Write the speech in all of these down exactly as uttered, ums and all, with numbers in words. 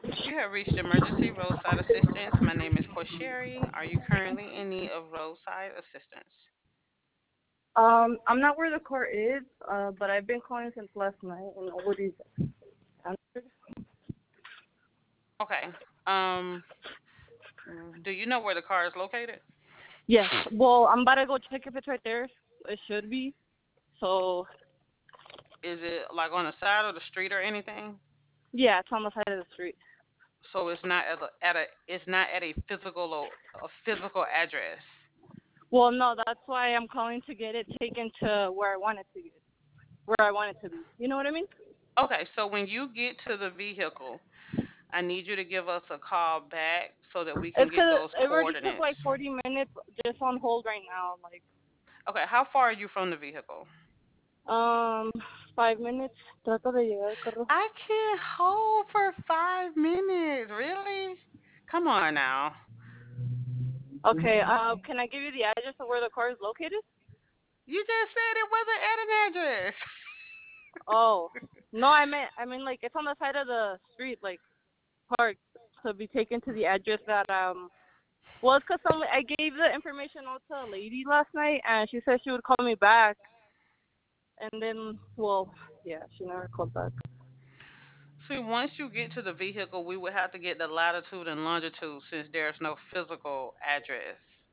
You have reached emergency roadside assistance. My name is Corsheri. Are you currently in need of roadside assistance? Um, I'm not where the car is, uh, but I've been calling since last night, and nobody's answered. Okay. Um, do you know where the car is located? Yes. Well, I'm about to go check if it's right there. It should be. So, Is it like on the side of the street or anything? yeah, it's on the side of the street. So it's not at a, at a it's not at a physical lo- a physical address. Well, no, that's why I'm calling to get it taken to where I want it to get, where I want it to be. You know what I mean? Okay, so when you get to the vehicle, I need you to give us a call back so that we can It's get 'cause those it already took like coordinates. forty minutes just on hold right now. Like, Okay, how far are you from the vehicle? um, five minutes. Trato de llegar al carro. I can't hold for five minutes. Really? Come on now. Okay. Uh, can I give you the address of where the car is located? You just said it wasn't at an address. Oh, no, I meant, I mean, like, it's on the side of the street, like, parked to be taken to the address that, um, well, it's 'cause some, I gave the information out to a lady last night, and she said she would call me back, and then, well, yeah, she never called back. See, once you get to the vehicle, we would have to get the latitude and longitude since there's no physical address.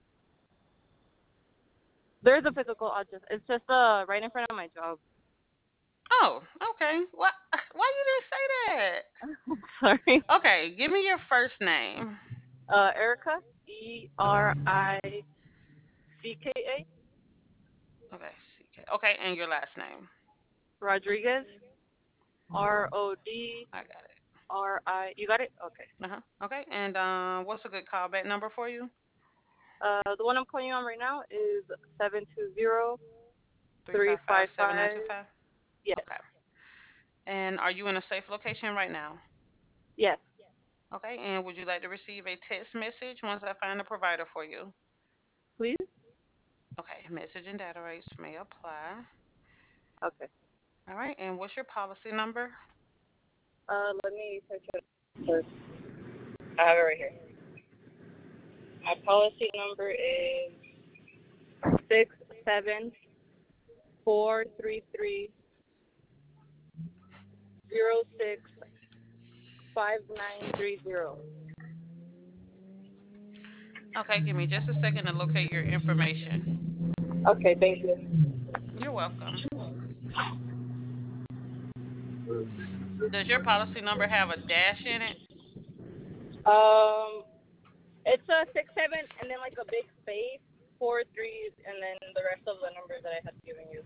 There's a physical address. It's just, uh, right in front of my job. Oh, okay. What? Why you didn't say that? Sorry. Okay, give me your first name. Uh, Erica, E R I C K A, Okay, C K. Okay, and your last name. Rodriguez, R O D I got it. R I. You got it? Okay. Uh huh. Okay, and um, what's a good callback number for you? Uh, the one I'm calling you on right now is seven two zero Three three five five five seven nine five. two five. Yes. Okay. And are you in a safe location right now? Yes. Okay. And would you like to receive a text message once I find a provider for you? Please? Okay. Message and data rates may apply. Okay. All right. And what's your policy number? Uh, let me search it first. I have it right here. My policy number is six seven four three three zero six five nine three zero. Okay. Give me just a second to locate your information. Okay, thank you. You're welcome. Does your policy number have a dash in it? Um, it's a six seven and then like a big space, four threes, and then the rest of the numbers that I had given you.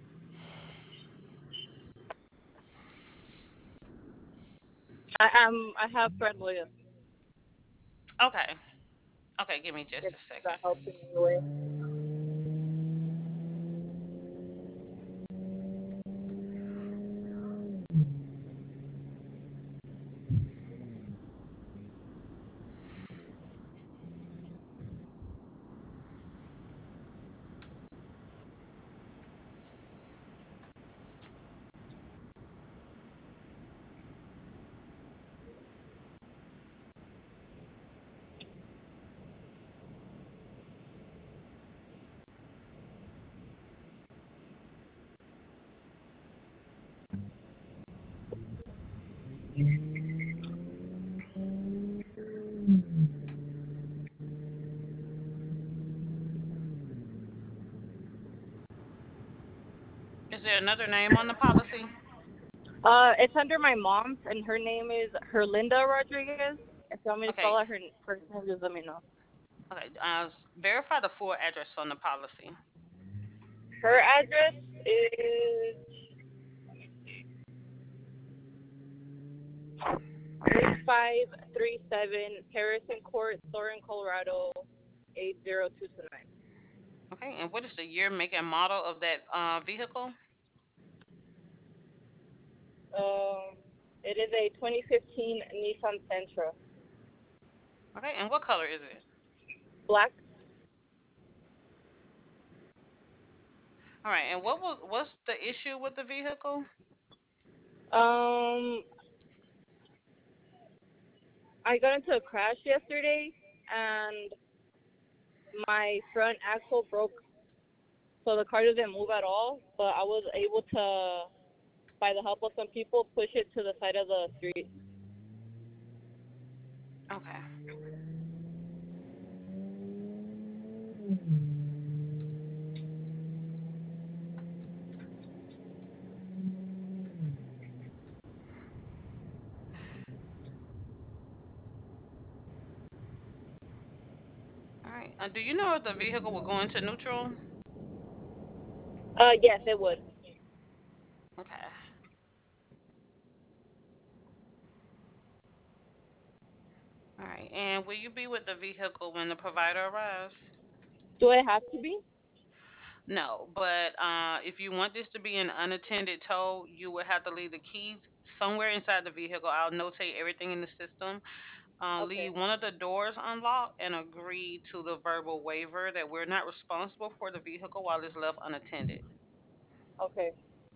I um I have Fred Williams. Okay. Okay. Give me just If a second. that helps in any way. Is there another name on the policy? Uh, it's under my mom's, and her name is Herlinda Rodriguez. If you want me to spell Okay. out her first name, just let me know. Okay. Uh, s- verify the full address on the policy. Her address is three five three seven Harrison Court, Thorin, Colorado, eight zero two two nine. Okay. And what is the year, make, and model of that uh, vehicle? Um, it is a twenty fifteen Nissan Sentra. Okay. And what color is it? Black. All right. And what was what's the issue with the vehicle? Um, I got into a crash yesterday, and my front axle broke, so the car doesn't move at all. But I was able to, by the help of some people, push it to the side of the street. Okay. All right. Uh, do you know if the vehicle will go into neutral? Uh, yes, it would. Okay. All right. And will you be with the vehicle when the provider arrives? Do I have to be? No, but uh, if you want this to be an unattended tow, you would have to leave the keys somewhere inside the vehicle. I'll notate everything in the system. Uh, Okay. leave one of the doors unlocked and agree to the verbal waiver that we're not responsible for the vehicle while it's left unattended. Okay.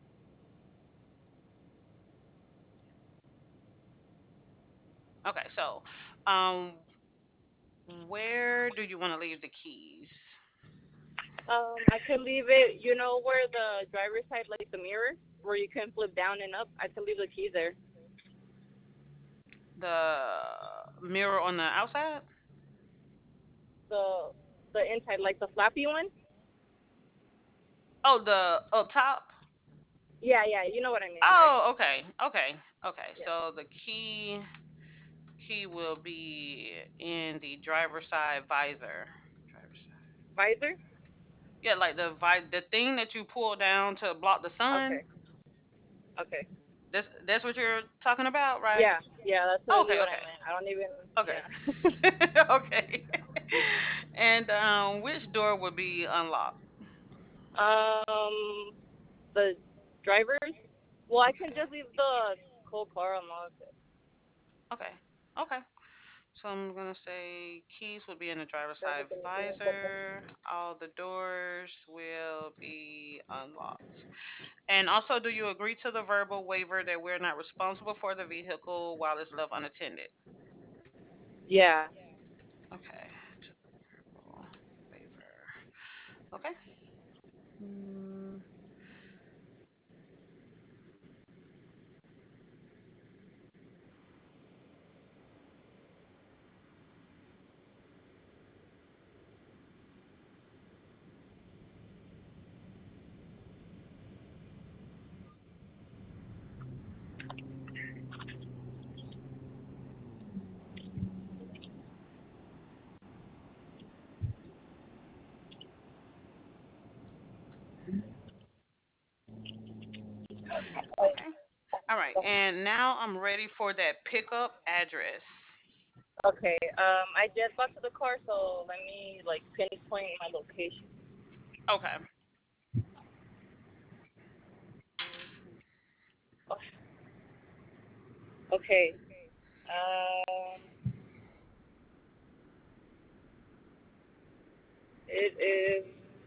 Okay, so um, where do you want to leave the keys? Um, I could leave it. You know where the driver's side, like the mirror, where you can flip down and up. I could leave the keys there. The mirror on the outside? The the inside, like the flappy one. Oh, the up top? Yeah, yeah. You know what I mean, right? Oh, okay, okay, okay. Yeah. So the key key will be in the driver's side visor. Driver's side. Visor. Yeah, like the vi- the thing that you pull down to block the sun. Okay. Okay. That's that's what you're talking about, right? Yeah. Yeah. That's Oh, literally okay, what I okay, meant. I don't even. Yeah. okay, okay. And um, which door would be unlocked? um, the drivers. Well, I can Okay, just leave the whole car unlocked. okay, okay. So I'm gonna say keys will be in the driver's side Okay. visor. All the doors will be unlocked. And also, do you agree to the verbal waiver that we're not responsible for the vehicle while it's left unattended? Yeah. Okay. To the verbal waiver. Okay. Mm, okay. All right. And now I'm ready for that pickup address. Okay. Um, I just got to the car, so let me like pinpoint my location. Okay. Okay. Um, it is.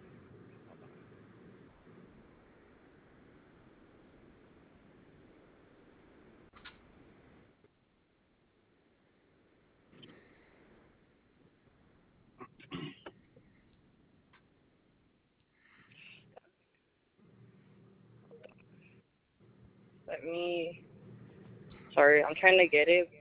Let me. Sorry, I'm trying to get it.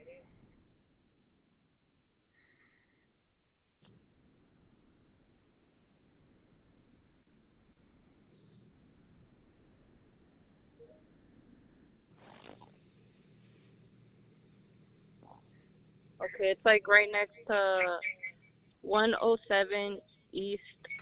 Okay, it's like right next to one oh seven East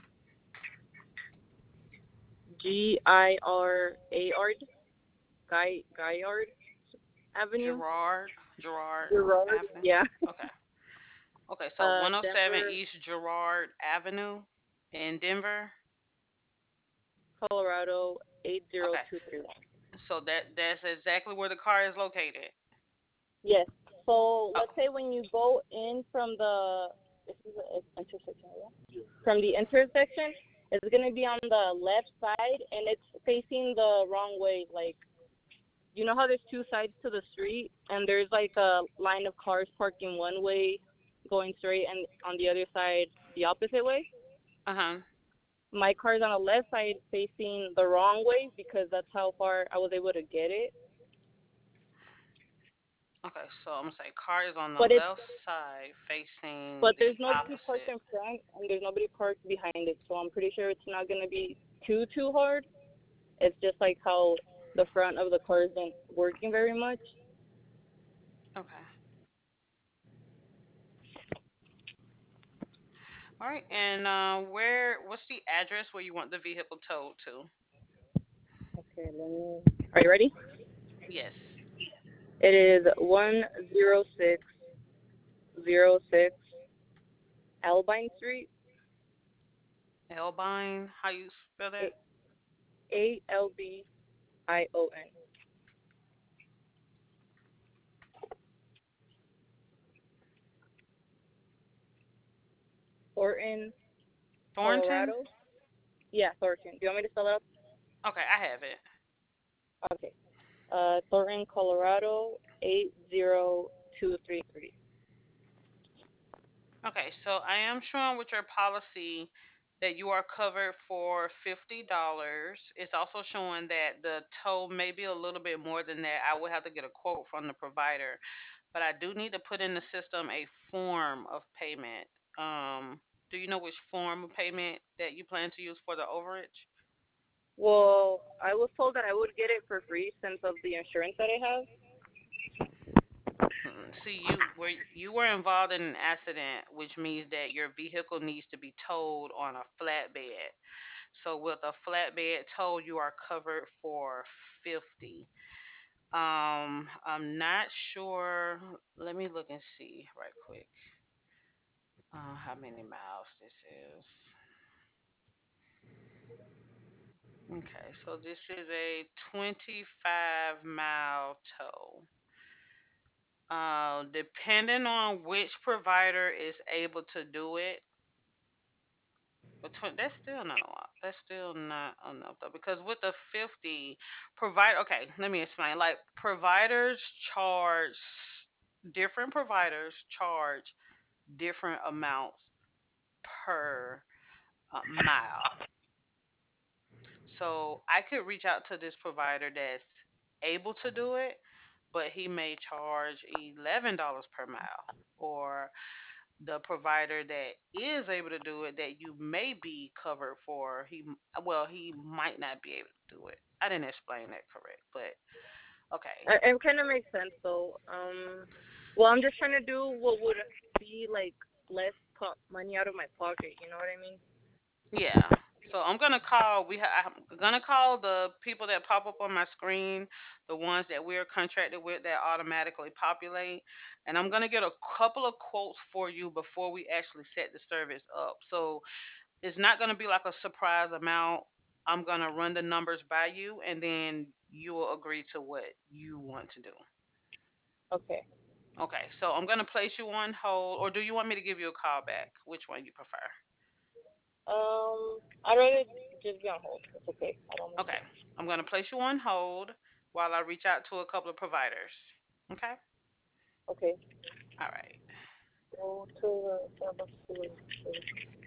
G I R A R D, Guy Guyard Avenue. Gerard. Gerard Gerard. Avenue. Yeah. Okay. Okay. So Uh, one oh seven Denver, East Gerard Avenue in Denver. Colorado eight zero Okay. two three one. So that that's exactly where the car is located. Yes. So Oh, let's say when you go in from the this is an intersection, yeah? From the intersection, it's gonna be on the left side, and it's facing the wrong way. Like you know how there's two sides to the street, and there's like a line of cars parking one way, going straight, and on the other side the opposite way. Uh huh. My car's on the left side, facing the wrong way because that's how far I was able to get it. Okay, so I'm gonna say car is on the But it's left side facing but the there's nobody parked opposite. in front, and there's nobody parked behind it, so I'm pretty sure it's not gonna be too too hard. It's just like how the front of the car isn't working very much. Okay. All right. And uh, where? What's the address where you want the vehicle towed to? Okay, let me. Are you ready? Yes. It is one zero six zero six Albine Street, Elbine. How you spell that? A L B I O N, Thornton, Thornton. Colorado. Yeah, Thornton. Do you want me to spell it out? Okay, I have it. Okay. Uh, Thornton, Colorado, eight zero two three three. Okay, so I am showing with your policy that you are covered for fifty dollars. It's also showing that the tow may be a little bit more than that. I would have to get a quote from the provider, but I do need to put in the system a form of payment. Um, do you know which form of payment that you plan to use for the overage? Well, I was told that I would get it for free since of the insurance that I have. Mm, See, you were you were involved in an accident, which means that your vehicle needs to be towed on a flatbed. So with a flatbed tow, you are covered for fifty. Um, I'm not sure. Let me look and see right quick. Uh, how many miles this is? Okay, so this is a twenty-five mile tow. Uh, depending on which provider is able to do it, but tw- that's still not a lot. That's still not enough though, because with the fifty provide. Okay, let me explain. Like providers charge different providers charge different amounts per uh, mile. So I could reach out to this provider that's able to do it, but he may charge eleven dollars per mile, or the provider that is able to do it that you may be covered for, he well he might not be able to do it. I didn't explain that correct, but okay. Uh, It kind of makes sense though. Um, well, I'm just trying to do what would be like less po- money out of my pocket. You know what I mean? Yeah. So I'm gonna call. We ha- I'm gonna call the people that pop up on my screen, the ones that we're contracted with that automatically populate, and I'm gonna get a couple of quotes for you before we actually set the service up. So it's not gonna be like a surprise amount. I'm gonna run the numbers by you, and then you will agree to what you want to do. Okay. Okay. So I'm gonna place you on hold, or do you want me to give you a call back? Which one you prefer? Um, I'd rather just be on hold. It's okay. I don't mind. Okay. I'm going to place you on hold while I reach out to a couple of providers. Okay. Okay. All right. Go to the Starbucks.